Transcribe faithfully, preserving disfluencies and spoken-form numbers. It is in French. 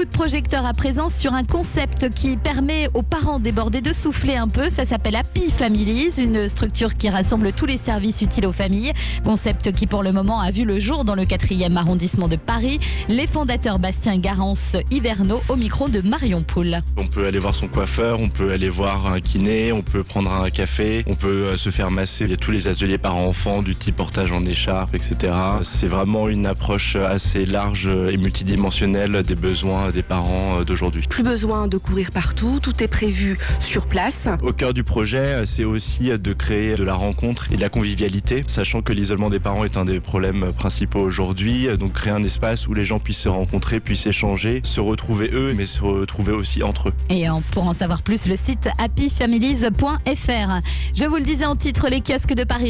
Coup de projecteur à présent sur un concept qui permet aux parents débordés de souffler un peu. Ça s'appelle Happy Families, une structure qui rassemble tous les services utiles aux familles. Concept qui pour le moment a vu le jour dans le quatrième arrondissement de Paris. Les fondateurs Bastien et Garance Hiverneau au micro de Marion Poul. On peut aller voir son coiffeur, on peut aller voir un kiné, on peut prendre un café, on peut se faire masser. Il y a tous les ateliers parents-enfants du type portage en écharpe, et cetera. C'est vraiment une approche assez large et multidimensionnelle des besoins des parents d'aujourd'hui. Plus besoin de courir partout, tout est prévu sur place. Au cœur du projet, c'est aussi de créer de la rencontre et de la convivialité, sachant que l'isolement des parents est un des problèmes principaux aujourd'hui. Donc créer un espace où les gens puissent se rencontrer, puissent échanger, se retrouver eux, mais se retrouver aussi entre eux. Et pour en savoir plus, le site happy families point f r. Je vous le disais en titre, les kiosques de Paris